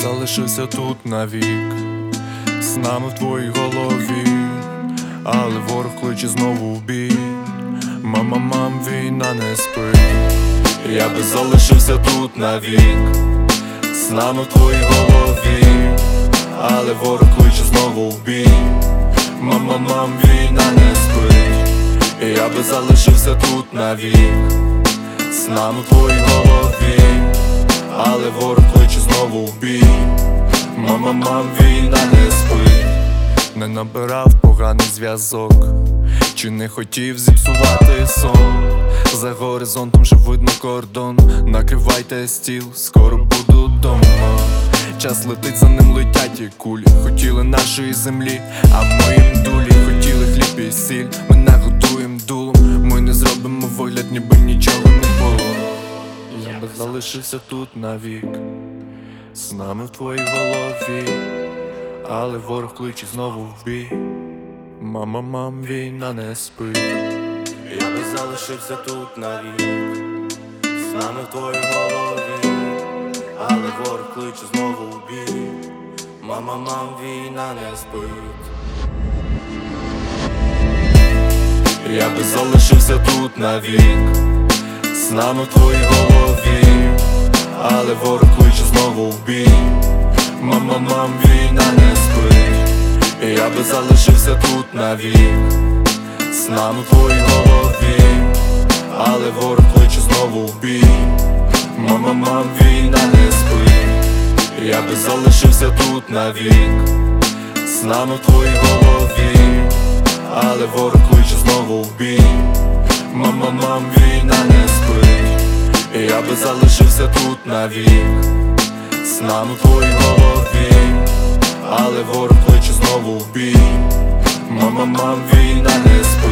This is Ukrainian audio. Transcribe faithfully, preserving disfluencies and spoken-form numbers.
залишився тут навік, з нами в твоїй голові, але ворог кличе знову в бій. Мама, мам, війна не спить. Я би залишився тут навік, з нами в твоїй голові, але ворог кличе знову в бій. Мама, мам, війна не спить. Я би залишився тут навік, з нами в твоїй голові, але ворог кличе знову в бій. Мама, мам, війна не спить. Не набирав поганий зв'язок, чи не хотів зіпсувати сон. За горизонтом вже видно кордон. Накривайте стіл, скоро буду дома. Час летить, за ним летять і кулі. Хотіли нашої землі, а ми їм дулі. Хотіли хліб і сіль, ми нагодуєм дулом. Ми не зробимо вигляд, ніби нічого не було. Я би залишився тут навік, з нами в твоїй голові, але ворог кличе знову в бій. Мама, мам, війна не спить. Я би залишився тут навік, з нами в твоїй голові, але ворог кличе знову в бій. Мама, мам, війна не спить. Я би залишився тут навік, з нами в твоїй голові, але ворог кличе знову в бій. Мама, мам, війна не спить. Я би залишився тут навік, з нами в твоїй голові, але ворог кличе знову в бій. Мама, мам, війна не спить. Я би залишився тут навік, з нами в твоїй голові, але ворог кличе знову в бій. Мама, мам, війна не спить. Я би залишився тут навік, з нами в твоїй голові, але ворог кличе знову в бій. Мама, мам, війна не спить.